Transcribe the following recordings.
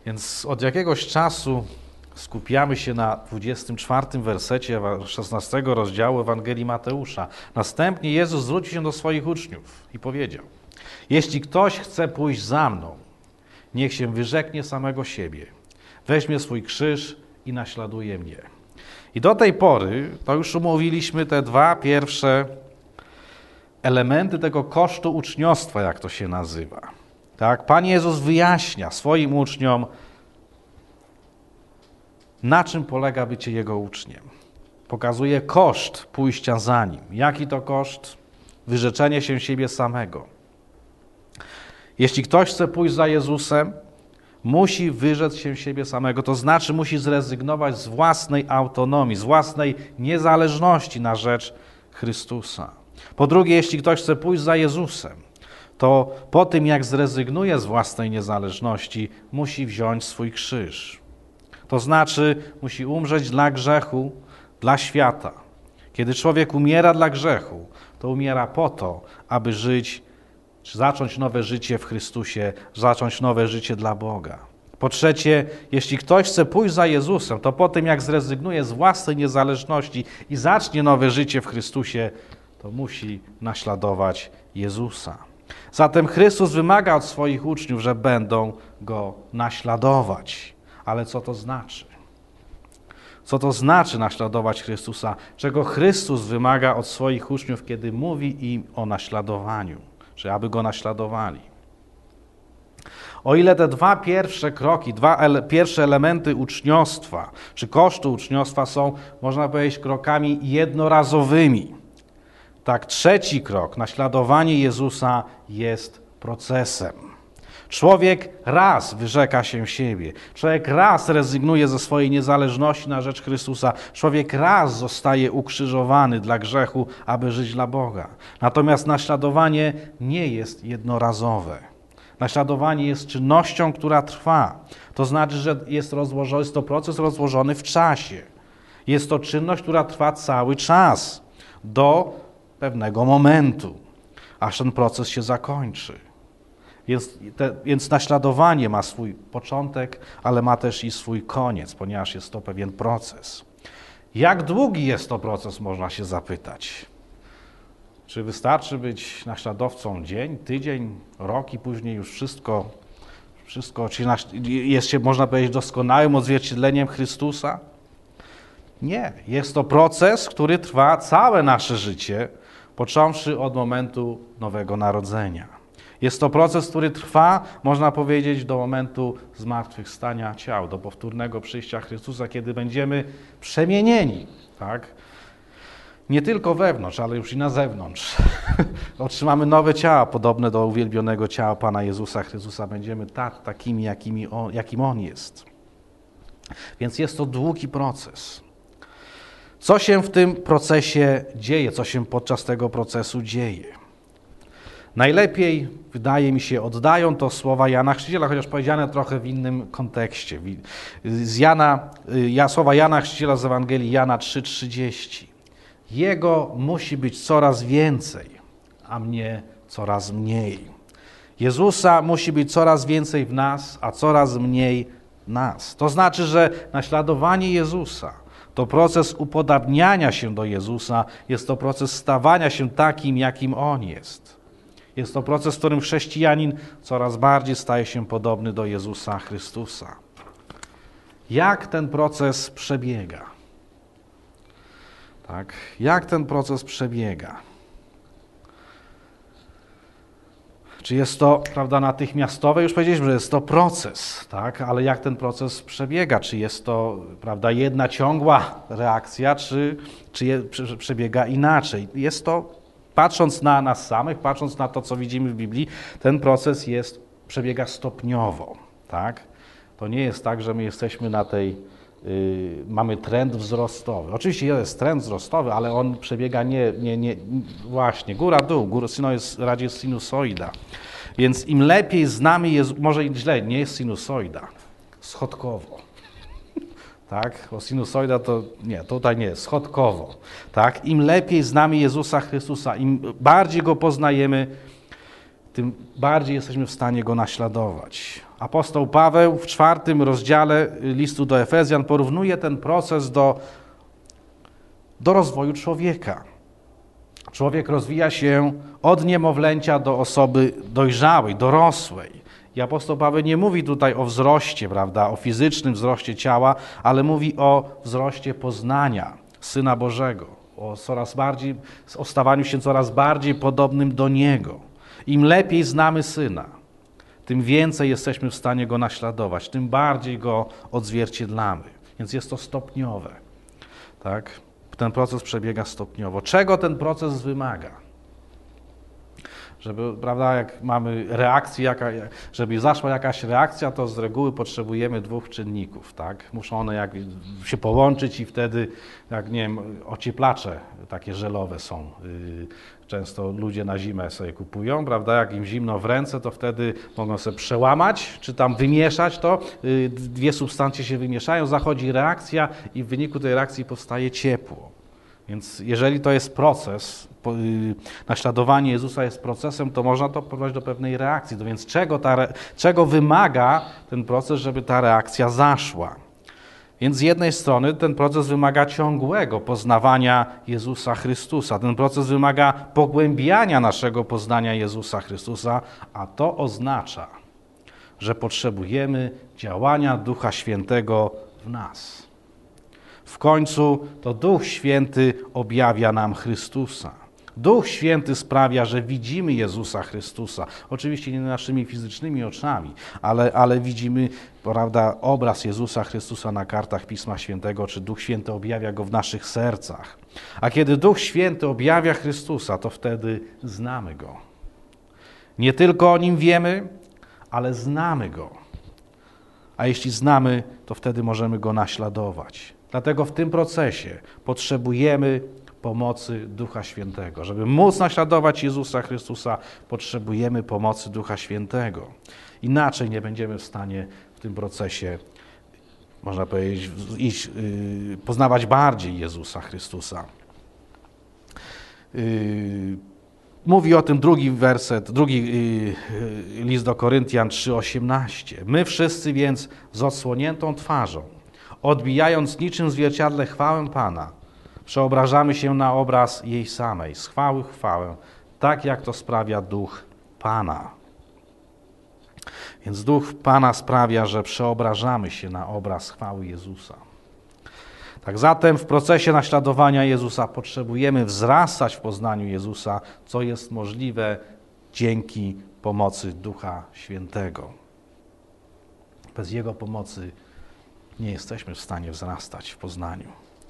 Więc od jakiegoś czasu skupiamy się na 24 wersecie 16 rozdziału Ewangelii Mateusza. Następnie Jezus zwrócił się do swoich uczniów i powiedział: jeśli ktoś chce pójść za mną, niech się wyrzeknie samego siebie, weźmie swój krzyż i naśladuje mnie. I do tej pory to już omówiliśmy te dwa pierwsze elementy tego kosztu uczniostwa, jak to się nazywa. Tak? Pan Jezus wyjaśnia swoim uczniom, na czym polega bycie Jego uczniem. Pokazuje koszt pójścia za Nim. Jaki to koszt? Wyrzeczenie się siebie samego. Jeśli ktoś chce pójść za Jezusem, musi wyrzec się siebie samego, to znaczy musi zrezygnować z własnej autonomii, z własnej niezależności na rzecz Chrystusa. Po drugie, jeśli ktoś chce pójść za Jezusem, to po tym, jak zrezygnuje z własnej niezależności, musi wziąć swój krzyż. To znaczy musi umrzeć dla grzechu, dla świata. Kiedy człowiek umiera dla grzechu, to umiera po to, aby żyć, zacząć nowe życie w Chrystusie, zacząć nowe życie dla Boga. Po trzecie, jeśli ktoś chce pójść za Jezusem, to po tym, jak zrezygnuje z własnej niezależności i zacznie nowe życie w Chrystusie, to musi naśladować Jezusa. Zatem Chrystus wymaga od swoich uczniów, że będą Go naśladować. Ale co to znaczy? Co to znaczy naśladować Chrystusa? Czego Chrystus wymaga od swoich uczniów, kiedy mówi im o naśladowaniu, czy aby Go naśladowali? O ile te dwa pierwsze kroki, pierwsze elementy uczniostwa, czy kosztu uczniostwa są, można powiedzieć, krokami jednorazowymi, tak trzeci krok, naśladowanie Jezusa, jest procesem. Człowiek raz wyrzeka się siebie, człowiek raz rezygnuje ze swojej niezależności na rzecz Chrystusa, człowiek raz zostaje ukrzyżowany dla grzechu, aby żyć dla Boga. Natomiast naśladowanie nie jest jednorazowe. Naśladowanie jest czynnością, która trwa. To znaczy, że jest to proces rozłożony w czasie. Jest to czynność, która trwa cały czas, do pewnego momentu, aż ten proces się zakończy. Więc naśladowanie ma swój początek, ale ma też i swój koniec, ponieważ jest to pewien proces. Jak długi jest to proces, można się zapytać. Czy wystarczy być naśladowcą dzień, tydzień, rok i później już wszystko czy jest się, można powiedzieć, doskonałym odzwierciedleniem Chrystusa? Nie. Jest to proces, który trwa całe nasze życie, począwszy od momentu nowego narodzenia. Jest to proces, który trwa, można powiedzieć, do momentu zmartwychwstania ciał, do powtórnego przyjścia Chrystusa, kiedy będziemy przemienieni, tak? Nie tylko wewnątrz, ale już i na zewnątrz. Otrzymamy nowe ciała, podobne do uwielbionego ciała Pana Jezusa Chrystusa. Będziemy takimi, jakim On jest. Więc jest to długi proces. Co się w tym procesie dzieje? Co się podczas tego procesu dzieje? Najlepiej, wydaje mi się, oddają to słowa Jana Chrzciciela, chociaż powiedziane trochę w innym kontekście. Słowa Jana Chrzciciela z Ewangelii Jana 3:30. Jego musi być coraz więcej, a mnie coraz mniej. Jezusa musi być coraz więcej w nas, a coraz mniej nas. To znaczy, że naśladowanie Jezusa to proces upodabniania się do Jezusa, jest to proces stawania się takim, jakim On jest. Jest to proces, w którym chrześcijanin coraz bardziej staje się podobny do Jezusa Chrystusa. Jak ten proces przebiega? Tak? Jak ten proces przebiega? Czy jest to, prawda, natychmiastowe? Już powiedzieliśmy, że jest to proces, tak? Ale jak ten proces przebiega? Czy jest to, prawda, jedna ciągła reakcja, czy przebiega inaczej? Jest to, patrząc na nas samych, patrząc na to, co widzimy w Biblii, ten proces przebiega stopniowo, tak? To nie jest tak, że my jesteśmy mamy trend wzrostowy. Oczywiście jest trend wzrostowy, ale on przebiega nie właśnie góra-dół, jest raczej sinusoida. Więc im lepiej znamy Jezusa, może źle, nie jest sinusoida, schodkowo. Tak? Bo sinusoida to nie, tutaj nie, schodkowo. Tak? Im lepiej znamy Jezusa Chrystusa, im bardziej Go poznajemy, tym bardziej jesteśmy w stanie Go naśladować. Apostoł Paweł w 4 rozdziale listu do Efezjan porównuje ten proces do rozwoju człowieka. Człowiek rozwija się od niemowlęcia do osoby dojrzałej, dorosłej. I apostoł Paweł nie mówi tutaj o wzroście, prawda, o fizycznym wzroście ciała, ale mówi o wzroście poznania Syna Bożego, o stawaniu się coraz bardziej podobnym do Niego. Im lepiej znamy Syna, tym więcej jesteśmy w stanie Go naśladować, tym bardziej Go odzwierciedlamy. Więc jest to stopniowe. Tak? Ten proces przebiega stopniowo. Czego ten proces wymaga? Żeby, prawda, jak mamy reakcję, żeby zaszła jakaś reakcja, to z reguły potrzebujemy 2 czynników, tak? Muszą one się połączyć i wtedy, jak nie wiem, ocieplacze takie żelowe są. Często ludzie na zimę sobie kupują, prawda? Jak im zimno w ręce, to wtedy mogą sobie przełamać, czy tam wymieszać to. 2 substancje się wymieszają, zachodzi reakcja i w wyniku tej reakcji powstaje ciepło. Więc jeżeli to jest proces, naśladowanie Jezusa jest procesem, to można to prowadzić do pewnej reakcji. To więc czego wymaga ten proces, żeby ta reakcja zaszła? Więc z jednej strony ten proces wymaga ciągłego poznawania Jezusa Chrystusa. Ten proces wymaga pogłębiania naszego poznania Jezusa Chrystusa, a to oznacza, że potrzebujemy działania Ducha Świętego w nas. W końcu to Duch Święty objawia nam Chrystusa. Duch Święty sprawia, że widzimy Jezusa Chrystusa. Oczywiście nie naszymi fizycznymi oczami, ale widzimy, prawda, obraz Jezusa Chrystusa na kartach Pisma Świętego, czy Duch Święty objawia Go w naszych sercach. A kiedy Duch Święty objawia Chrystusa, to wtedy znamy Go. Nie tylko o Nim wiemy, ale znamy Go. A jeśli znamy, to wtedy możemy Go naśladować. Dlatego w tym procesie potrzebujemy pomocy Ducha Świętego. Żeby móc naśladować Jezusa Chrystusa, potrzebujemy pomocy Ducha Świętego. Inaczej nie będziemy w stanie w tym procesie, można powiedzieć, poznawać bardziej Jezusa Chrystusa. Mówi o tym drugi list do Koryntian 3:18. My wszyscy więc z odsłoniętą twarzą, odbijając niczym zwierciadle chwałę Pana, przeobrażamy się na obraz jej samej, z chwały w chwałę, tak jak to sprawia Duch Pana. Więc Duch Pana sprawia, że przeobrażamy się na obraz chwały Jezusa. Tak zatem w procesie naśladowania Jezusa potrzebujemy wzrastać w poznaniu Jezusa, co jest możliwe dzięki pomocy Ducha Świętego. Bez Jego pomocy nie jesteśmy w stanie wzrastać w poznaniu.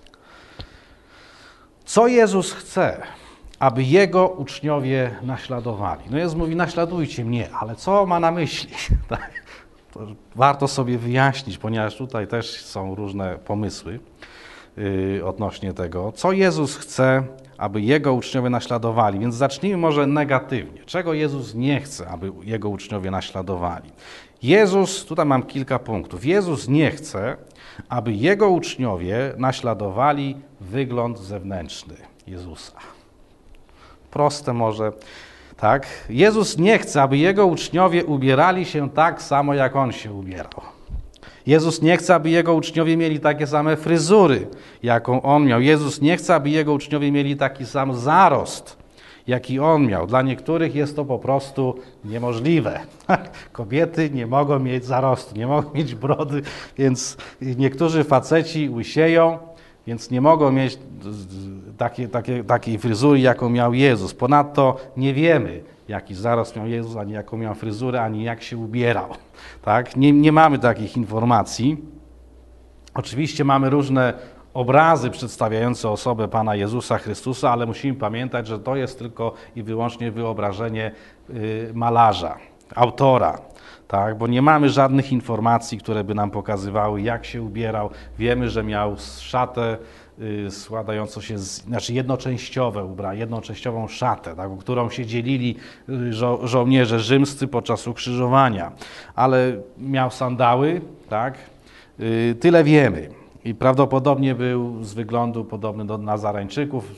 Co Jezus chce, aby Jego uczniowie naśladowali? No Jezus mówi, naśladujcie mnie, ale co ma na myśli? Tak? To warto sobie wyjaśnić, ponieważ tutaj też są różne pomysły odnośnie tego. Co Jezus chce, aby Jego uczniowie naśladowali? Więc zacznijmy może negatywnie. Czego Jezus nie chce, aby Jego uczniowie naśladowali? Tutaj mam kilka punktów. Jezus nie chce, aby Jego uczniowie naśladowali wygląd zewnętrzny Jezusa. Proste może, tak? Jezus nie chce, aby Jego uczniowie ubierali się tak samo, jak On się ubierał. Jezus nie chce, aby Jego uczniowie mieli takie same fryzury, jaką On miał. Jezus nie chce, aby Jego uczniowie mieli taki sam zarost, jaki On miał. Dla niektórych jest to po prostu niemożliwe. Kobiety nie mogą mieć zarostu, nie mogą mieć brody, więc faceci łysieją, więc nie mogą mieć takiej fryzury, jaką miał Jezus. Ponadto nie wiemy, jaki zarost miał Jezus, ani jaką miał fryzurę, ani jak się ubierał. Tak? Nie mamy takich informacji. Oczywiście mamy różne obrazy przedstawiające osobę Pana Jezusa Chrystusa, ale musimy pamiętać, że to jest tylko i wyłącznie wyobrażenie malarza, autora, tak? Bo nie mamy żadnych informacji, które by nam pokazywały, jak się ubierał. Wiemy, że miał szatę składającą się jednoczęściową szatę, tak? O którą się dzielili żołnierze rzymscy podczas ukrzyżowania, ale miał sandały, tak? Tyle wiemy. I prawdopodobnie był z wyglądu podobny do Nazareńczyków.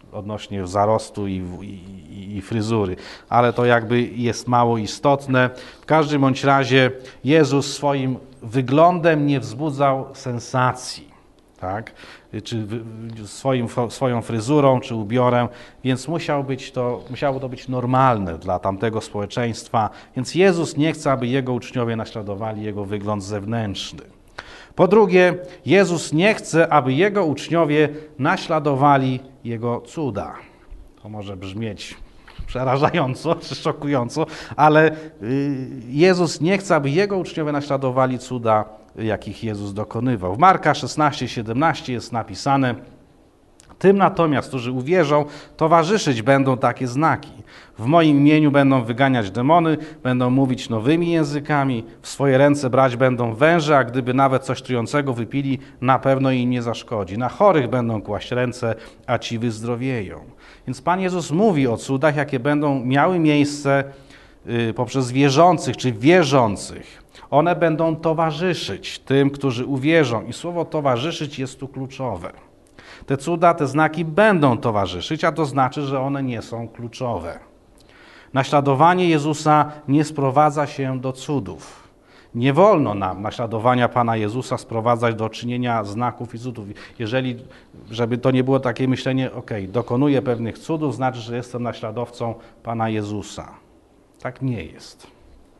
odnośnie zarostu i fryzury, ale to jakby jest mało istotne. W każdym bądź razie Jezus swoim wyglądem nie wzbudzał sensacji, tak? Czy swoją fryzurą, czy ubiorem, więc musiało to być normalne dla tamtego społeczeństwa, więc Jezus nie chce, aby Jego uczniowie naśladowali Jego wygląd zewnętrzny. Po drugie, Jezus nie chce, aby Jego uczniowie naśladowali Jego cuda. To może brzmieć przerażająco czy szokująco, ale Jezus nie chce, aby Jego uczniowie naśladowali cuda, jakich Jezus dokonywał. W Marka 16:17 jest napisane: tym natomiast, którzy uwierzą, towarzyszyć będą takie znaki. W moim imieniu będą wyganiać demony, będą mówić nowymi językami, w swoje ręce brać będą węże, a gdyby nawet coś trującego wypili, na pewno im nie zaszkodzi. Na chorych będą kłaść ręce, a ci wyzdrowieją. Więc Pan Jezus mówi o cudach, jakie będą miały miejsce poprzez wierzących czy wierzących. One będą towarzyszyć tym, którzy uwierzą. I słowo towarzyszyć jest tu kluczowe. Te cuda, te znaki będą towarzyszyć, a to znaczy, że one nie są kluczowe. Naśladowanie Jezusa nie sprowadza się do cudów. Nie wolno nam naśladowania Pana Jezusa sprowadzać do czynienia znaków i cudów. Żeby to nie było takie myślenie, dokonuję pewnych cudów, znaczy, że jestem naśladowcą Pana Jezusa. Tak nie jest.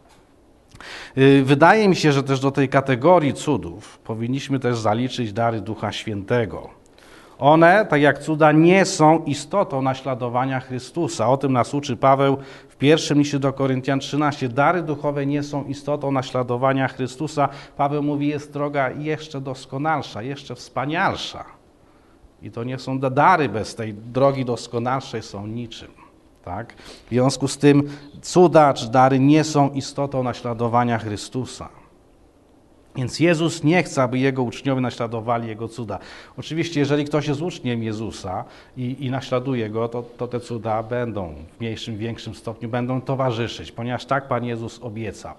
Wydaje mi się, że też do tej kategorii cudów powinniśmy też zaliczyć dary Ducha Świętego. One, tak jak cuda, nie są istotą naśladowania Chrystusa. O tym nas uczy Paweł w pierwszym liście do Koryntian 13. Dary duchowe nie są istotą naśladowania Chrystusa. Paweł mówi, jest droga jeszcze doskonalsza, jeszcze wspanialsza. I to nie są dary bez tej drogi doskonalszej, są niczym. Tak? W związku z tym cuda czy dary nie są istotą naśladowania Chrystusa. Więc Jezus nie chce, aby Jego uczniowie naśladowali Jego cuda. Oczywiście, jeżeli ktoś jest uczniem Jezusa i naśladuje Go, to te cuda będą w mniejszym, większym stopniu będą towarzyszyć, ponieważ tak Pan Jezus obiecał.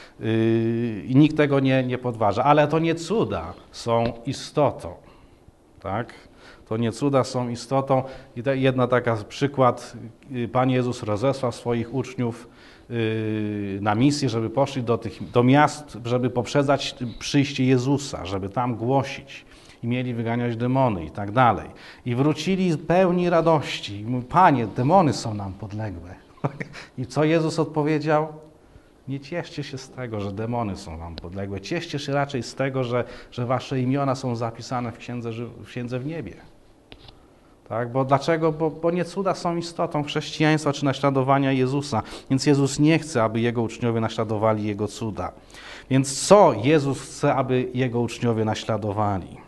I nikt tego nie podważa. Ale to nie cuda są istotą. Tak? To nie cuda są istotą. I jedna taka przykład, Pan Jezus rozesłał swoich uczniów na misję, żeby poszli do miast, żeby poprzedzać przyjście Jezusa, żeby tam głosić i mieli wyganiać demony i tak dalej. I wrócili pełni radości. I mówi, Panie, demony są nam podległe. I co Jezus odpowiedział? Nie cieszcie się z tego, że demony są wam podległe. Cieszcie się raczej z tego, że wasze imiona są zapisane w księdze w niebie. Tak? Bo dlaczego? Bo nie cuda są istotą chrześcijaństwa czy naśladowania Jezusa. Więc Jezus nie chce, aby Jego uczniowie naśladowali Jego cuda. Więc co Jezus chce, aby Jego uczniowie naśladowali?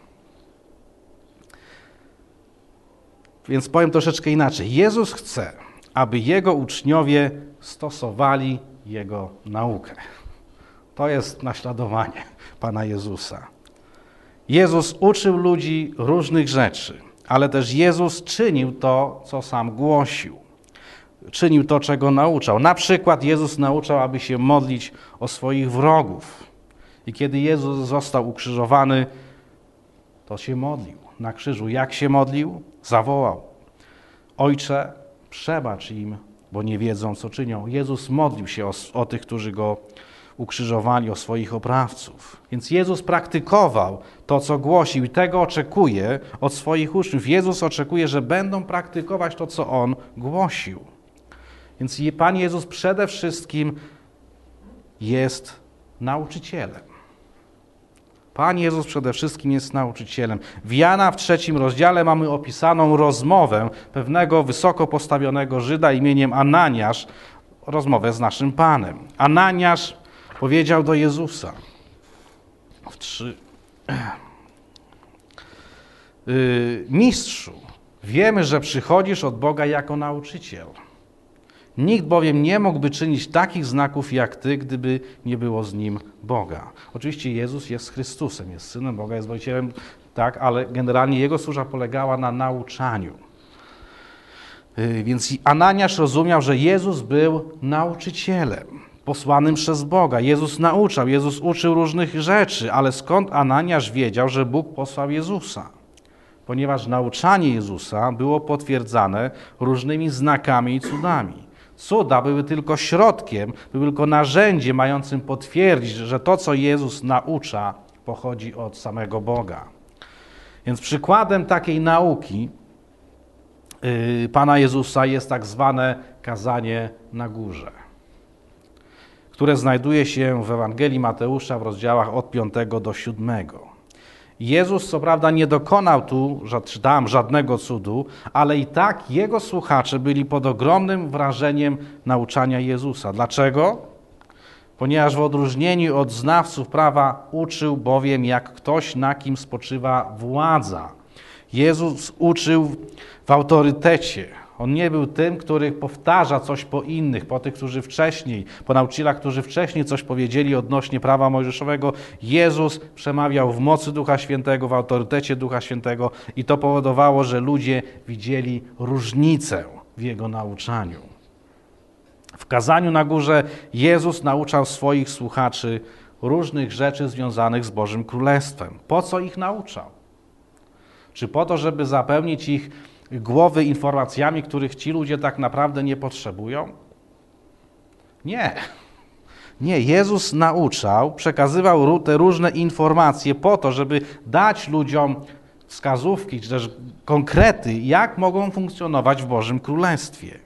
Więc powiem troszeczkę inaczej. Jezus chce, aby Jego uczniowie stosowali Jego naukę. To jest naśladowanie Pana Jezusa. Jezus uczył ludzi różnych rzeczy. Ale też Jezus czynił to, co sam głosił. Czynił to, czego nauczał. Na przykład Jezus nauczał, aby się modlić o swoich wrogów. I kiedy Jezus został ukrzyżowany, to się modlił na krzyżu. Jak się modlił? Zawołał: Ojcze, przebacz im, bo nie wiedzą, co czynią. Jezus modlił się o tych, którzy Go ukrzyżowali, o swoich oprawców. Więc Jezus praktykował to, co głosił i tego oczekuje od swoich uczniów. Jezus oczekuje, że będą praktykować to, co On głosił. Więc Pan Jezus przede wszystkim jest nauczycielem. Pan Jezus przede wszystkim jest nauczycielem. W Jana w 3 rozdziale mamy opisaną rozmowę pewnego wysoko postawionego Żyda imieniem Ananiasz, rozmowę z naszym Panem. Ananiasz powiedział do Jezusa Mistrzu, wiemy, że przychodzisz od Boga jako nauczyciel. Nikt bowiem nie mógłby czynić takich znaków jak Ty, gdyby nie było z Nim Boga. Oczywiście Jezus jest Chrystusem, jest Synem Boga, jest Zbawicielem, tak, ale generalnie Jego służba polegała na nauczaniu. Więc Ananiasz rozumiał, że Jezus był nauczycielem, posłanym przez Boga. Jezus nauczał, Jezus uczył różnych rzeczy, ale skąd Ananiasz wiedział, że Bóg posłał Jezusa? ponieważ nauczanie Jezusa było potwierdzane różnymi znakami i cudami. Cuda były tylko środkiem, były tylko narzędziem mającym potwierdzić, że to, co Jezus naucza, pochodzi od samego Boga. Więc przykładem takiej nauki Pana Jezusa jest tak zwane kazanie na górze, które znajduje się w Ewangelii Mateusza w rozdziałach od 5 do 7. Jezus co prawda nie dokonał tu czy tam żadnego cudu, ale i tak jego słuchacze byli pod ogromnym wrażeniem nauczania Jezusa. Dlaczego? Ponieważ w odróżnieniu od znawców prawa uczył bowiem jak ktoś, na kim spoczywa władza. Jezus uczył w autorytecie. On nie był tym, który powtarza coś po innych, po nauczycielach, którzy wcześniej coś powiedzieli odnośnie prawa mojżeszowego. Jezus przemawiał w mocy Ducha Świętego, w autorytecie Ducha Świętego i to powodowało, że ludzie widzieli różnicę w Jego nauczaniu. W kazaniu na górze Jezus nauczał swoich słuchaczy różnych rzeczy związanych z Bożym Królestwem. Po co ich nauczał? Czy po to, żeby zapełnić ich głowy informacjami, których ci ludzie tak naprawdę nie potrzebują? Nie. Nie, Jezus nauczał, przekazywał te różne informacje po to, żeby dać ludziom wskazówki, czy też konkrety, jak mogą funkcjonować w Bożym Królestwie.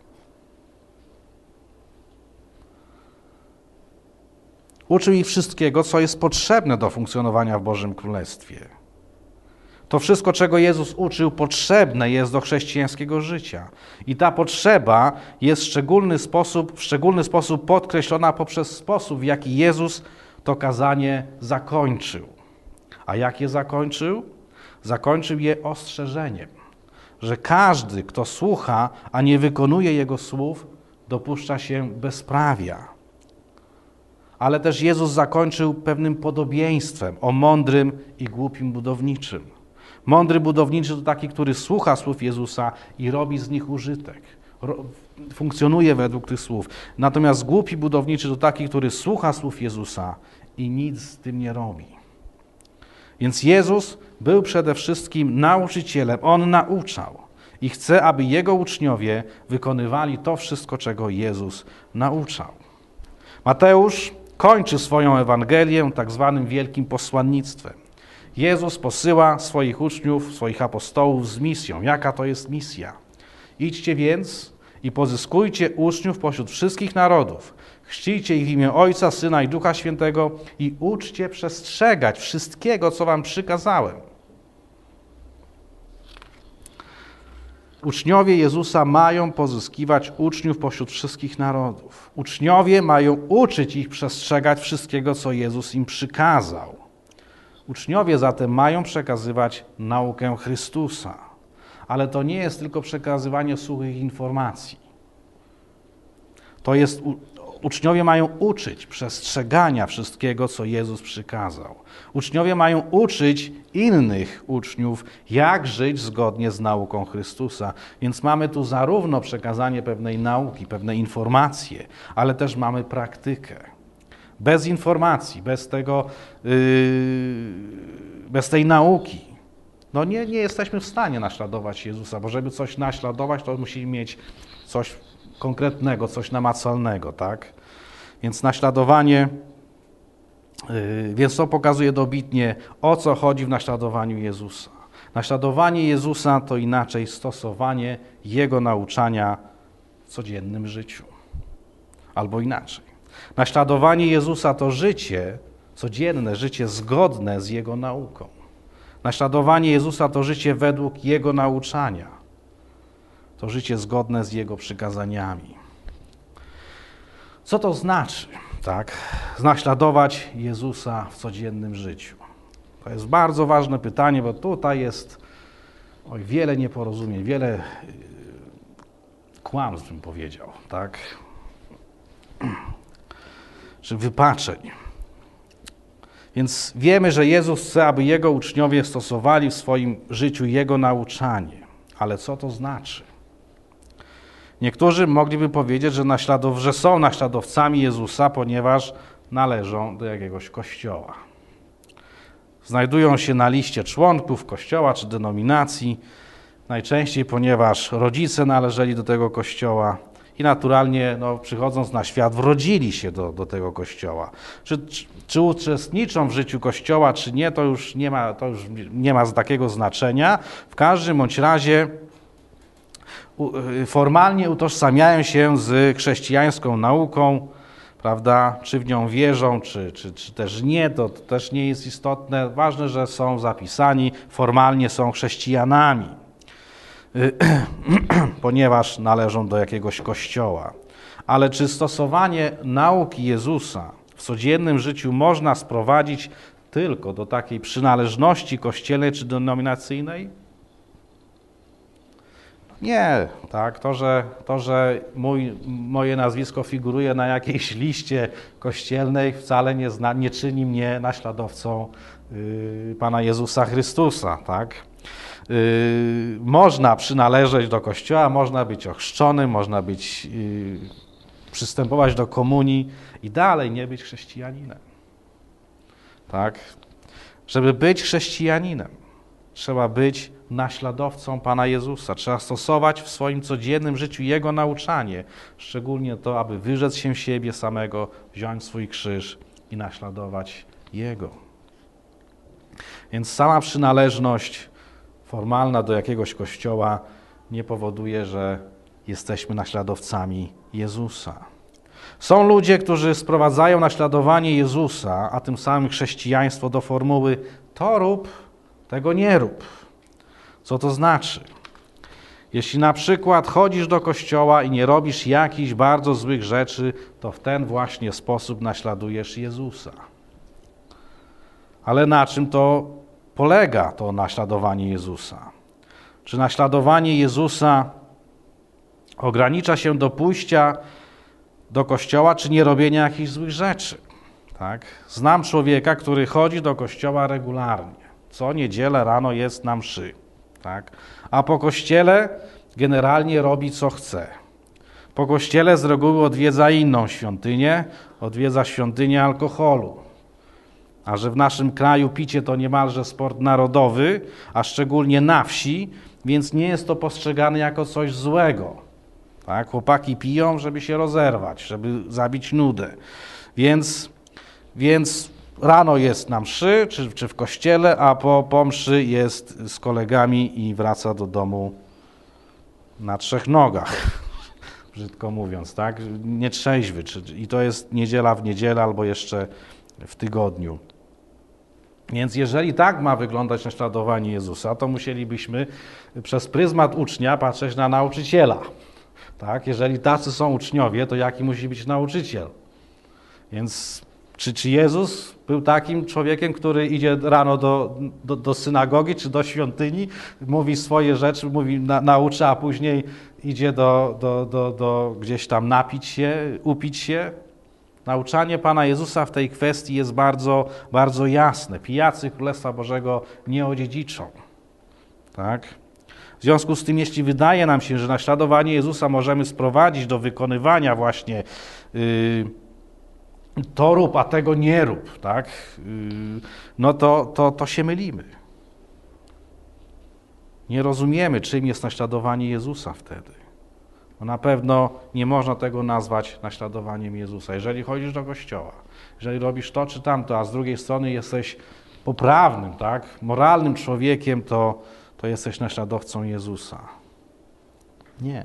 Uczył ich wszystkiego, co jest potrzebne do funkcjonowania w Bożym Królestwie. To wszystko, czego Jezus uczył, potrzebne jest do chrześcijańskiego życia. I ta potrzeba jest w szczególny sposób podkreślona poprzez sposób, w jaki Jezus to kazanie zakończył. A jak je zakończył? Zakończył je ostrzeżeniem, że każdy, kto słucha, a nie wykonuje Jego słów, dopuszcza się bezprawia. Ale też Jezus zakończył pewnym podobieństwem o mądrym i głupim budowniczym. Mądry budowniczy to taki, który słucha słów Jezusa i robi z nich użytek. Funkcjonuje według tych słów. Natomiast głupi budowniczy to taki, który słucha słów Jezusa i nic z tym nie robi. Więc Jezus był przede wszystkim nauczycielem. On nauczał i chce, aby Jego uczniowie wykonywali to wszystko, czego Jezus nauczał. Mateusz kończy swoją Ewangelię tak zwanym wielkim posłannictwem. Jezus posyła swoich uczniów, swoich apostołów z misją. Jaka to jest misja? Idźcie więc i pozyskujcie uczniów pośród wszystkich narodów. Chrzcijcie ich w imię Ojca, Syna i Ducha Świętego i uczcie przestrzegać wszystkiego, co wam przykazałem. Uczniowie Jezusa mają pozyskiwać uczniów pośród wszystkich narodów. Uczniowie mają uczyć ich przestrzegać wszystkiego, co Jezus im przykazał. Uczniowie zatem mają przekazywać naukę Chrystusa. Ale to nie jest tylko przekazywanie suchych informacji. Uczniowie mają uczyć przestrzegania wszystkiego, co Jezus przykazał. Uczniowie mają uczyć innych uczniów, jak żyć zgodnie z nauką Chrystusa. Więc mamy tu zarówno przekazanie pewnej nauki, pewne informacje, ale też mamy praktykę. Bez informacji, bez tej nauki, nie jesteśmy w stanie naśladować Jezusa, bo żeby coś naśladować, to musimy mieć coś konkretnego, coś namacalnego, tak? Więc więc to pokazuje dobitnie, o co chodzi w naśladowaniu Jezusa. Naśladowanie Jezusa to inaczej stosowanie Jego nauczania w codziennym życiu. Albo inaczej. Naśladowanie Jezusa to życie, codzienne życie zgodne z Jego nauką. Naśladowanie Jezusa to życie według Jego nauczania. To życie zgodne z Jego przykazaniami. Co to znaczy, tak? Naśladować Jezusa w codziennym życiu? To jest bardzo ważne pytanie, bo tutaj jest wiele nieporozumień, wiele kłamstw, bym powiedział, tak? Czy wypaczeń. Więc wiemy, że Jezus chce, aby Jego uczniowie stosowali w swoim życiu Jego nauczanie. Ale co to znaczy? Niektórzy mogliby powiedzieć, że są naśladowcami Jezusa, ponieważ należą do jakiegoś kościoła. znajdują się na liście członków Kościoła czy denominacji, najczęściej ponieważ rodzice należeli do tego Kościoła i naturalnie przychodząc na świat wrodzili się do tego Kościoła. Czy uczestniczą w życiu Kościoła, czy nie, to już nie ma takiego znaczenia. W każdym bądź razie formalnie utożsamiają się z chrześcijańską nauką, prawda? Czy w nią wierzą, czy też nie, to też nie jest istotne. Ważne, że są zapisani, formalnie są chrześcijanami, ponieważ należą do jakiegoś kościoła. Ale czy stosowanie nauki Jezusa w codziennym życiu można sprowadzić tylko do takiej przynależności kościelnej czy denominacyjnej? Nie, tak. To, że moje nazwisko figuruje na jakiejś liście kościelnej, wcale nie czyni mnie naśladowcą Pana Jezusa Chrystusa, tak. Można przynależeć do Kościoła, można być ochrzczonym, można przystępować do komunii i dalej nie być chrześcijaninem. Tak? Żeby być chrześcijaninem, trzeba być naśladowcą Pana Jezusa. Trzeba stosować w swoim codziennym życiu Jego nauczanie, szczególnie to, aby wyrzec się siebie samego, wziąć swój krzyż i naśladować Jego. Więc sama przynależność formalna do jakiegoś kościoła nie powoduje, że jesteśmy naśladowcami Jezusa. Są ludzie, którzy sprowadzają naśladowanie Jezusa, a tym samym chrześcijaństwo do formuły to rób, tego nie rób. Co to znaczy? Jeśli na przykład chodzisz do kościoła i nie robisz jakichś bardzo złych rzeczy, to w ten właśnie sposób naśladujesz Jezusa. Ale na czym to polega, to naśladowanie Jezusa? Czy naśladowanie Jezusa ogranicza się do pójścia do kościoła, czy nie robienia jakichś złych rzeczy? Tak? Znam człowieka, który chodzi do kościoła regularnie. Co niedzielę rano jest na mszy. Tak? A po kościele generalnie robi co chce. Po kościele z reguły odwiedza inną świątynię, odwiedza świątynię alkoholu. A że w naszym kraju picie to niemalże sport narodowy, a szczególnie na wsi, więc nie jest to postrzegane jako coś złego. Tak? Chłopaki piją, żeby się rozerwać, żeby zabić nudę. Więc rano jest na mszy, czy w kościele, a po mszy jest z kolegami i wraca do domu na trzech nogach, brzydko mówiąc, tak? Nietrzeźwy. I to jest niedziela w niedzielę albo jeszcze w tygodniu. Więc jeżeli tak ma wyglądać naśladowanie Jezusa, to musielibyśmy przez pryzmat ucznia patrzeć na nauczyciela. Tak? Jeżeli tacy są uczniowie, to jaki musi być nauczyciel? Więc czy Jezus był takim człowiekiem, który idzie rano do synagogi czy do świątyni, mówi swoje rzeczy, naucza, a później idzie do gdzieś tam napić się, upić się? Nauczanie Pana Jezusa w tej kwestii jest bardzo, bardzo jasne. Pijacy Królestwa Bożego nie odziedziczą. Tak? W związku z tym, jeśli wydaje nam się, że naśladowanie Jezusa możemy sprowadzić do wykonywania właśnie to rób, a tego nie rób, tak? No to się mylimy. Nie rozumiemy, czym jest naśladowanie Jezusa wtedy. No na pewno nie można tego nazwać naśladowaniem Jezusa. Jeżeli chodzisz do kościoła, jeżeli robisz to czy tamto, a z drugiej strony jesteś poprawnym, tak, moralnym człowiekiem, to jesteś naśladowcą Jezusa. Nie.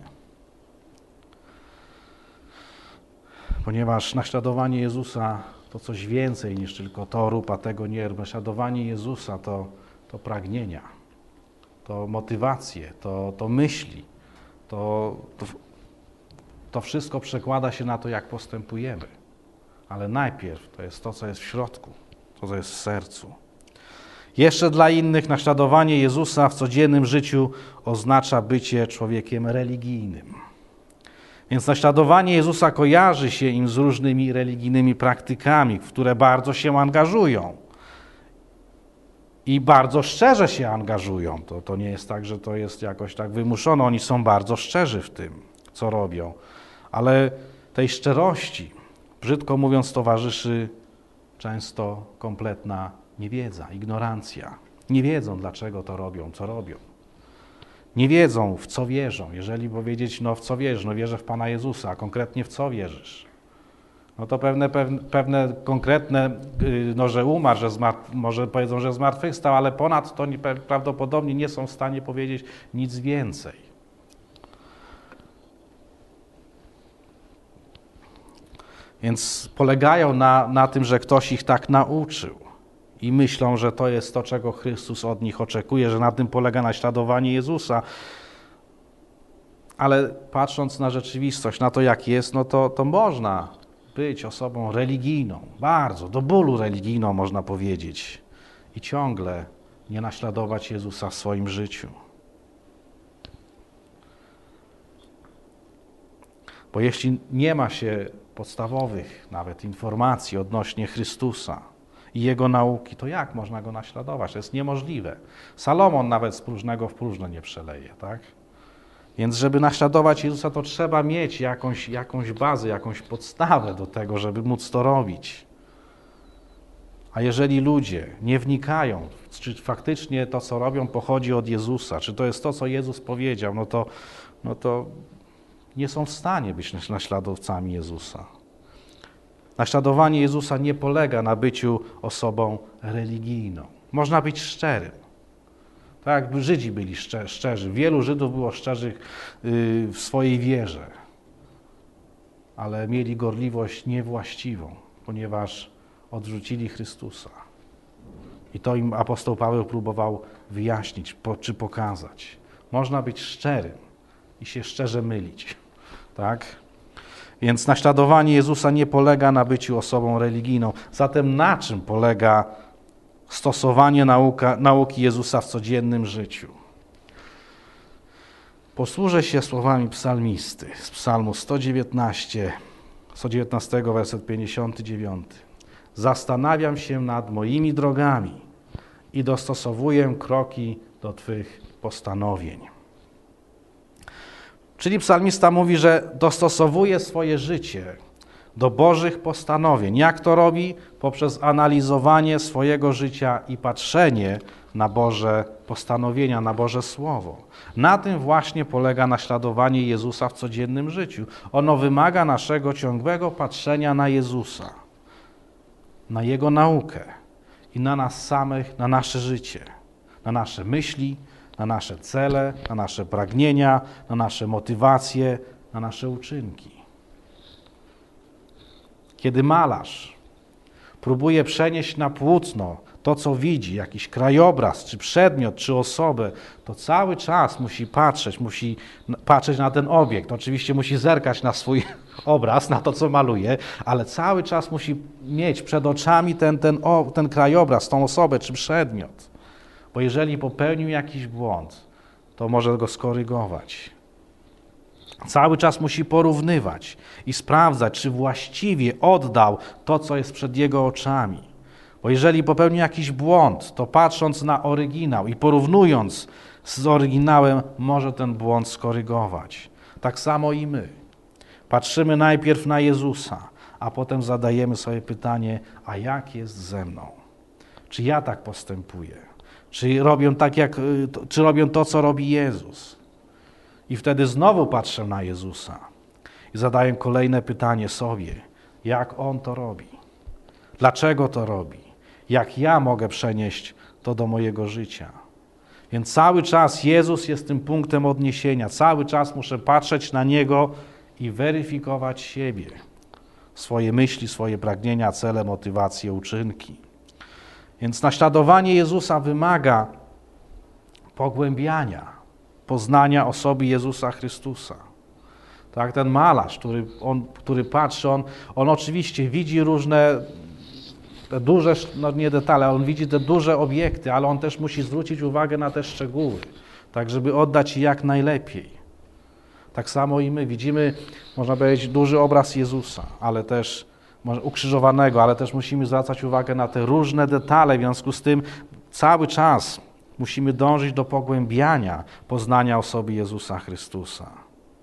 Ponieważ naśladowanie Jezusa to coś więcej niż tylko to rób, a tego nie rób. Naśladowanie Jezusa to pragnienia, to motywacje, to myśli, to wszystko przekłada się na to, jak postępujemy. Ale najpierw to jest to, co jest w środku, to, co jest w sercu. Jeszcze dla innych naśladowanie Jezusa w codziennym życiu oznacza bycie człowiekiem religijnym. Więc naśladowanie Jezusa kojarzy się im z różnymi religijnymi praktykami, w które bardzo się angażują. I bardzo szczerze się angażują. To nie jest tak, że to jest jakoś tak wymuszone. Oni są bardzo szczerzy w tym, co robią. Ale tej szczerości, brzydko mówiąc, towarzyszy często kompletna Niewiedza, ignorancja. Nie wiedzą, dlaczego to robią, co robią. Nie wiedzą, w co wierzą. Jeżeli powiedzieć, w co wierzysz? Wierzę w Pana Jezusa, a konkretnie w co wierzysz? To pewne konkretne, że umarł, może powiedzą, że zmartwychwstał, ale ponad to prawdopodobnie nie są w stanie powiedzieć nic więcej. Więc polegają na tym, że ktoś ich tak nauczył i myślą, że to jest to, czego Chrystus od nich oczekuje, że na tym polega naśladowanie Jezusa. Ale patrząc na rzeczywistość, na to, jak jest, to można być osobą religijną, bardzo, do bólu religijną można powiedzieć i ciągle nie naśladować Jezusa w swoim życiu. Bo jeśli nie ma się podstawowych nawet informacji odnośnie Chrystusa i Jego nauki, to jak można Go naśladować? To jest niemożliwe. Salomon nawet z próżnego w próżno nie przeleje, tak? Więc żeby naśladować Jezusa, to trzeba mieć jakąś bazę, jakąś podstawę do tego, żeby móc to robić. A jeżeli ludzie nie wnikają, czy faktycznie to, co robią, pochodzi od Jezusa, czy to jest to, co Jezus powiedział, no to nie są w stanie być naśladowcami Jezusa. Naśladowanie Jezusa nie polega na byciu osobą religijną. Można być szczerym. Tak jakby Żydzi byli szczerzy. Wielu Żydów było szczerych w swojej wierze, ale mieli gorliwość niewłaściwą, ponieważ odrzucili Chrystusa. I to im apostoł Paweł próbował wyjaśnić czy pokazać. Można być szczerym i się szczerze mylić. Tak? Więc naśladowanie Jezusa nie polega na byciu osobą religijną. Zatem na czym polega stosowanie nauki Jezusa w codziennym życiu? Posłużę się słowami psalmisty z psalmu 119, werset 59. Zastanawiam się nad moimi drogami i dostosowuję kroki do Twych postanowień. Czyli psalmista mówi, że dostosowuje swoje życie do Bożych postanowień. Jak to robi? Poprzez analizowanie swojego życia i patrzenie na Boże postanowienia, na Boże Słowo. Na tym właśnie polega naśladowanie Jezusa w codziennym życiu. Ono wymaga naszego ciągłego patrzenia na Jezusa, na Jego naukę i na nas samych, na nasze życie, na nasze myśli, na nasze cele, na nasze pragnienia, na nasze motywacje, na nasze uczynki. Kiedy malarz próbuje przenieść na płótno to, co widzi, jakiś krajobraz, czy przedmiot, czy osobę, to cały czas musi patrzeć na ten obiekt. Oczywiście musi zerkać na swój obraz, na to, co maluje, ale cały czas musi mieć przed oczami ten krajobraz, tą osobę, czy przedmiot. Bo jeżeli popełnił jakiś błąd, to może go skorygować. Cały czas musi porównywać i sprawdzać, czy właściwie oddał to, co jest przed jego oczami. Bo jeżeli popełnił jakiś błąd, to patrząc na oryginał i porównując z oryginałem, może ten błąd skorygować. Tak samo i my. Patrzymy najpierw na Jezusa, a potem zadajemy sobie pytanie, a jak jest ze mną? Czy ja tak postępuję? Czy robią to, co robi Jezus? I wtedy znowu patrzę na Jezusa i zadaję kolejne pytanie sobie, jak On to robi? Dlaczego to robi? Jak ja mogę przenieść to do mojego życia? Więc cały czas Jezus jest tym punktem odniesienia. Cały czas muszę patrzeć na Niego i weryfikować siebie. Swoje myśli, swoje pragnienia, cele, motywacje, uczynki. Więc naśladowanie Jezusa wymaga pogłębiania, poznania osoby Jezusa Chrystusa. Tak, ten malarz, który patrzy, on oczywiście widzi różne, te duże, nie detale, ale on widzi te duże obiekty, ale on też musi zwrócić uwagę na te szczegóły, tak żeby oddać je jak najlepiej. Tak samo i my widzimy, można powiedzieć, duży obraz Jezusa, ale też ukrzyżowanego, ale też musimy zwracać uwagę na te różne detale, w związku z tym cały czas musimy dążyć do pogłębiania poznania osoby Jezusa Chrystusa.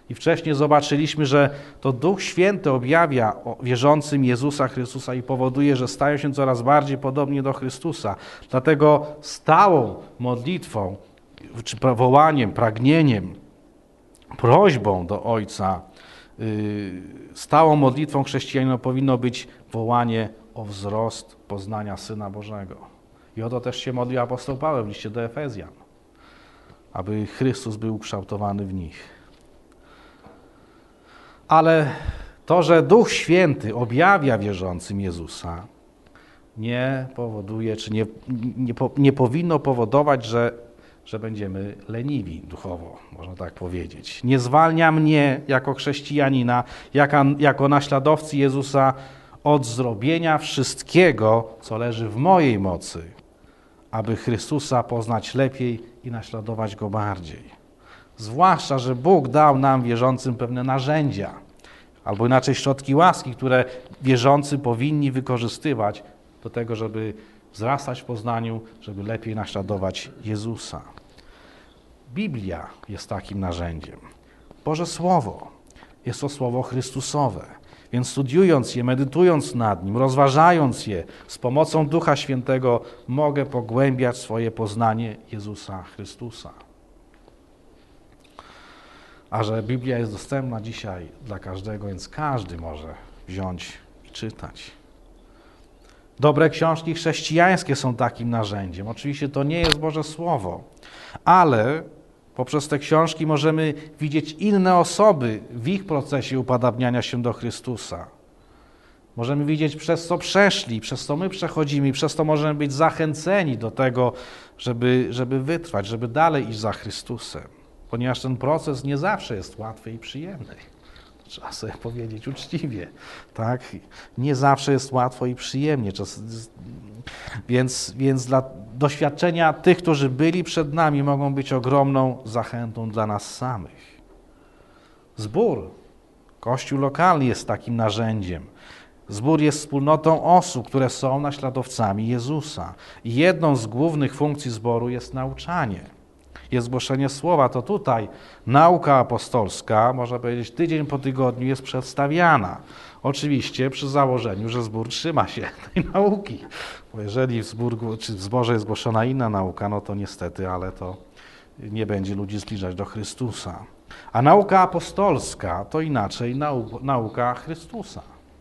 I wcześniej zobaczyliśmy, że to Duch Święty objawia wierzącym Jezusa Chrystusa i powoduje, że stają się coraz bardziej podobni do Chrystusa. Dlatego stałą modlitwą, czy wołaniem, pragnieniem, prośbą do Ojca, stałą modlitwą chrześcijanina powinno być wołanie o wzrost poznania Syna Bożego. I o to też się modlił apostoł Paweł w liście do Efezjan, aby Chrystus był ukształtowany w nich. Ale to, że Duch Święty objawia wierzącym Jezusa, nie powoduje, czy nie powinno powodować, że będziemy leniwi duchowo, można tak powiedzieć. Nie zwalnia mnie jako chrześcijanina, jako naśladowcy Jezusa od zrobienia wszystkiego, co leży w mojej mocy, aby Chrystusa poznać lepiej i naśladować Go bardziej. Zwłaszcza, że Bóg dał nam, wierzącym, pewne narzędzia, albo inaczej środki łaski, które wierzący powinni wykorzystywać do tego, żeby wzrastać w poznaniu, żeby lepiej naśladować Jezusa. Biblia jest takim narzędziem. Boże Słowo jest to Słowo Chrystusowe, więc studiując je, medytując nad nim, rozważając je z pomocą Ducha Świętego, mogę pogłębiać swoje poznanie Jezusa Chrystusa. A że Biblia jest dostępna dzisiaj dla każdego, więc każdy może wziąć i czytać. Dobre książki chrześcijańskie są takim narzędziem. Oczywiście to nie jest Boże Słowo, ale poprzez te książki możemy widzieć inne osoby w ich procesie upodabniania się do Chrystusa. Możemy widzieć, przez co przeszli, przez co my przechodzimy i przez to możemy być zachęceni do tego, żeby wytrwać, żeby dalej iść za Chrystusem. Ponieważ ten proces nie zawsze jest łatwy i przyjemny. Trzeba sobie powiedzieć uczciwie. Tak? Nie zawsze jest łatwo i przyjemnie. Więc dla doświadczenia tych, którzy byli przed nami, mogą być ogromną zachętą dla nas samych. Zbór, Kościół lokalny jest takim narzędziem. Zbór jest wspólnotą osób, które są naśladowcami Jezusa. I jedną z głównych funkcji zboru jest nauczanie. Jest głoszenie słowa, to tutaj nauka apostolska, można powiedzieć, tydzień po tygodniu jest przedstawiana. Oczywiście przy założeniu, że zbór trzyma się tej nauki. Bo jeżeli w zborze jest głoszona inna nauka, no to niestety, ale to nie będzie ludzi zbliżać do Chrystusa. A nauka apostolska to inaczej nauka Chrystusa.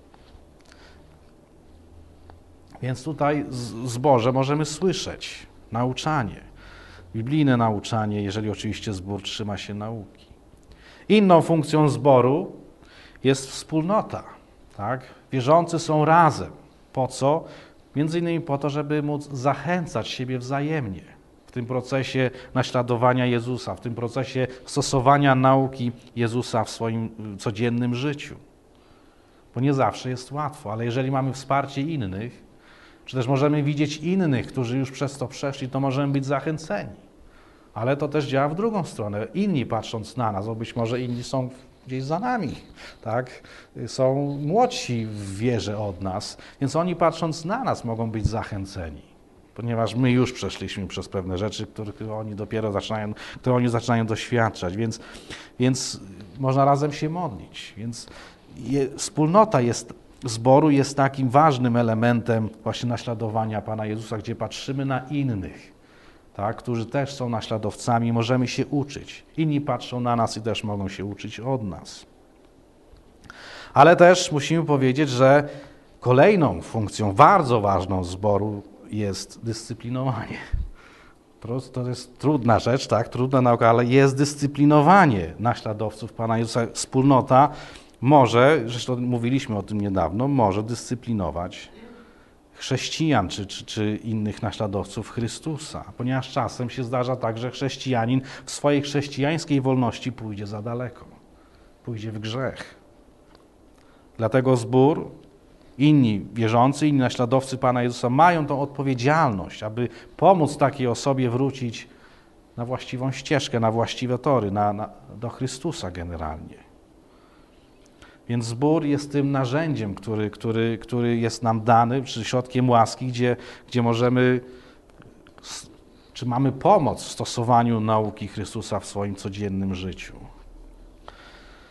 Więc tutaj w zborze możemy słyszeć nauczanie. Biblijne nauczanie, jeżeli oczywiście zbór trzyma się nauki. Inną funkcją zboru jest wspólnota. Tak? Wierzący są razem. Po co? Między innymi po to, żeby móc zachęcać siebie wzajemnie w tym procesie naśladowania Jezusa, w tym procesie stosowania nauki Jezusa w swoim codziennym życiu. Bo nie zawsze jest łatwo, ale jeżeli mamy wsparcie innych, czy też możemy widzieć innych, którzy już przez to przeszli, to możemy być zachęceni. Ale to też działa w drugą stronę. Inni patrząc na nas, bo być może inni są gdzieś za nami, tak? Są młodsi w wierze od nas, więc oni patrząc na nas mogą być zachęceni, ponieważ my już przeszliśmy przez pewne rzeczy, które oni zaczynają doświadczać, więc można razem się modlić. Więc wspólnota zboru jest takim ważnym elementem właśnie naśladowania Pana Jezusa, gdzie patrzymy na innych, tak, którzy też są naśladowcami, możemy się uczyć. Inni patrzą na nas i też mogą się uczyć od nas. Ale też musimy powiedzieć, że kolejną funkcją bardzo ważną zboru jest dyscyplinowanie. To jest trudna rzecz, tak, trudna nauka, ale jest dyscyplinowanie naśladowców Pana Jezusa. Wspólnota może, zresztą mówiliśmy o tym niedawno, może dyscyplinować chrześcijan czy innych naśladowców Chrystusa, ponieważ czasem się zdarza tak, że chrześcijanin w swojej chrześcijańskiej wolności pójdzie za daleko, pójdzie w grzech. Dlatego zbór, inni wierzący, inni naśladowcy Pana Jezusa mają tą odpowiedzialność, aby pomóc takiej osobie wrócić na właściwą ścieżkę, na właściwe tory, do Chrystusa generalnie. Więc zbór jest tym narzędziem, który jest nam dany, czy środkiem łaski, gdzie możemy, czy mamy pomoc w stosowaniu nauki Chrystusa w swoim codziennym życiu.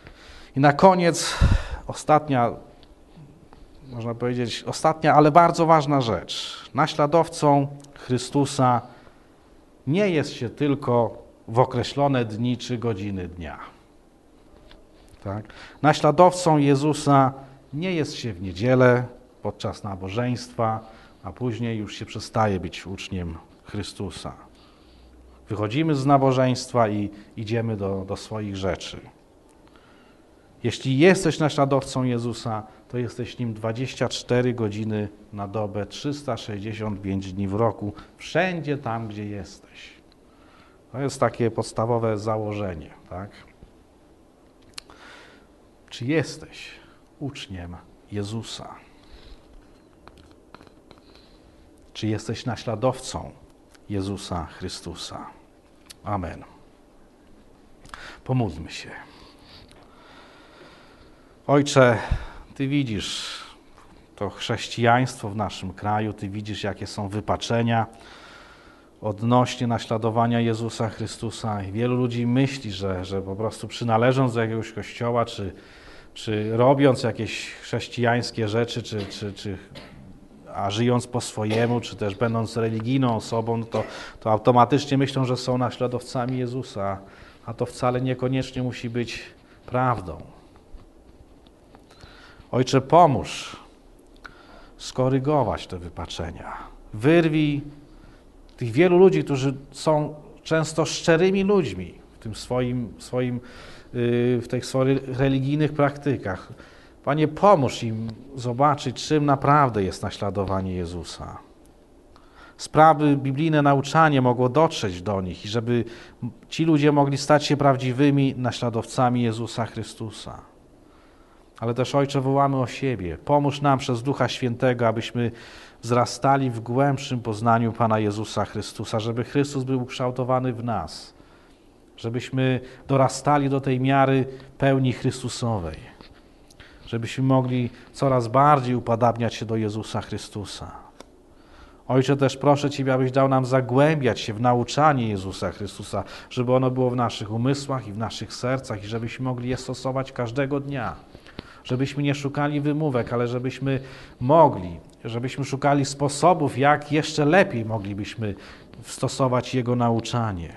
I na koniec ostatnia, można powiedzieć, ale bardzo ważna rzecz. Naśladowcą Chrystusa nie jest się tylko w określone dni czy godziny dnia. Tak? Naśladowcą Jezusa nie jest się w niedzielę podczas nabożeństwa, a później już się przestaje być uczniem Chrystusa. Wychodzimy z nabożeństwa i idziemy do swoich rzeczy. Jeśli jesteś naśladowcą Jezusa, to jesteś Nim 24 godziny na dobę, 365 dni w roku, wszędzie tam, gdzie jesteś. To jest takie podstawowe założenie, tak? Czy jesteś uczniem Jezusa? Czy jesteś naśladowcą Jezusa Chrystusa? Amen. Pomódlmy się. Ojcze, Ty widzisz to chrześcijaństwo w naszym kraju, Ty widzisz, jakie są wypaczenia odnośnie naśladowania Jezusa Chrystusa. I wielu ludzi myśli, że po prostu przynależąc do jakiegoś kościoła, czy robiąc jakieś chrześcijańskie rzeczy, a żyjąc po swojemu, czy też będąc religijną osobą, to automatycznie myślą, że są naśladowcami Jezusa, a to wcale niekoniecznie musi być prawdą. Ojcze, pomóż skorygować te wypaczenia. Wyrwij tych wielu ludzi, którzy są często szczerymi ludźmi w tych swoich religijnych praktykach. Panie, pomóż im zobaczyć, czym naprawdę jest naśladowanie Jezusa. Sprawy, biblijne nauczanie mogło dotrzeć do nich i żeby ci ludzie mogli stać się prawdziwymi naśladowcami Jezusa Chrystusa. Ale też, Ojcze, wołamy o siebie. Pomóż nam przez Ducha Świętego, abyśmy wzrastali w głębszym poznaniu Pana Jezusa Chrystusa, żeby Chrystus był ukształtowany w nas, żebyśmy dorastali do tej miary pełni Chrystusowej, żebyśmy mogli coraz bardziej upodabniać się do Jezusa Chrystusa. Ojcze, też proszę Ciebie, abyś dał nam zagłębiać się w nauczanie Jezusa Chrystusa, żeby ono było w naszych umysłach i w naszych sercach i żebyśmy mogli je stosować każdego dnia. Żebyśmy nie szukali wymówek, ale żebyśmy szukali sposobów, jak jeszcze lepiej moglibyśmy stosować Jego nauczanie.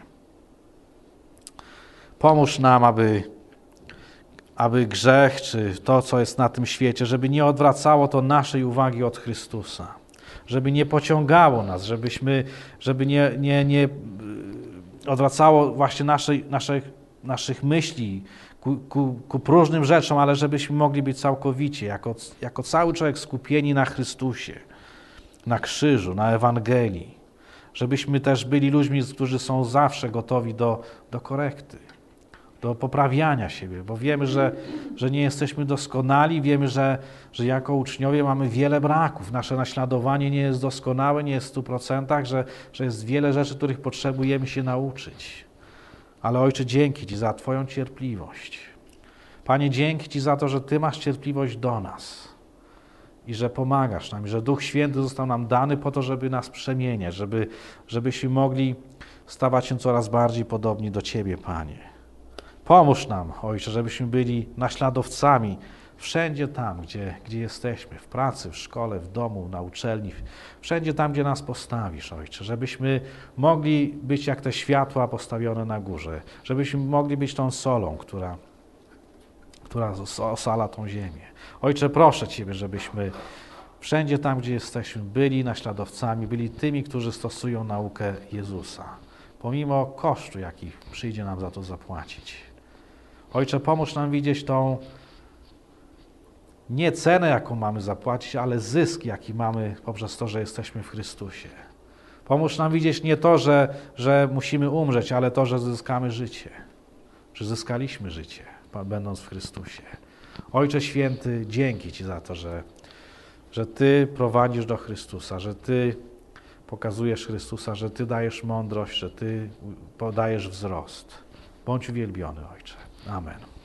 Pomóż nam, aby grzech, czy to, co jest na tym świecie, żeby nie odwracało to naszej uwagi od Chrystusa, żeby nie pociągało nas, żeby nie odwracało właśnie naszych myśli ku próżnym rzeczom, ale żebyśmy mogli być całkowicie, jako cały człowiek skupieni na Chrystusie, na krzyżu, na Ewangelii. Żebyśmy też byli ludźmi, którzy są zawsze gotowi do korekty, do poprawiania siebie, bo wiemy, że nie jesteśmy doskonali, wiemy, że jako uczniowie mamy wiele braków. Nasze naśladowanie nie jest doskonałe, nie jest w 100%, że jest wiele rzeczy, których potrzebujemy się nauczyć. Ale Ojcze, dzięki Ci za Twoją cierpliwość. Panie, dzięki Ci za to, że Ty masz cierpliwość do nas i że pomagasz nam, i że Duch Święty został nam dany po to, żeby nas przemieniać, żebyśmy mogli stawać się coraz bardziej podobni do Ciebie, Panie. Pomóż nam, Ojcze, żebyśmy byli naśladowcami wszędzie tam, gdzie jesteśmy, w pracy, w szkole, w domu, na uczelni, wszędzie tam, gdzie nas postawisz, Ojcze, żebyśmy mogli być jak te światła postawione na górze, żebyśmy mogli być tą solą, która osala tą ziemię. Ojcze, proszę Ciebie, żebyśmy wszędzie tam, gdzie jesteśmy, byli naśladowcami, byli tymi, którzy stosują naukę Jezusa, pomimo kosztu, jaki przyjdzie nam za to zapłacić. Ojcze, pomóż nam widzieć tą nie cenę, jaką mamy zapłacić, ale zysk, jaki mamy poprzez to, że jesteśmy w Chrystusie. Pomóż nam widzieć nie to, że musimy umrzeć, ale to, że zyskamy życie, że zyskaliśmy życie, będąc w Chrystusie. Ojcze Święty, dzięki Ci za to, że Ty prowadzisz do Chrystusa, że Ty pokazujesz Chrystusa, że Ty dajesz mądrość, że Ty podajesz wzrost. Bądź uwielbiony, Ojcze. Amen.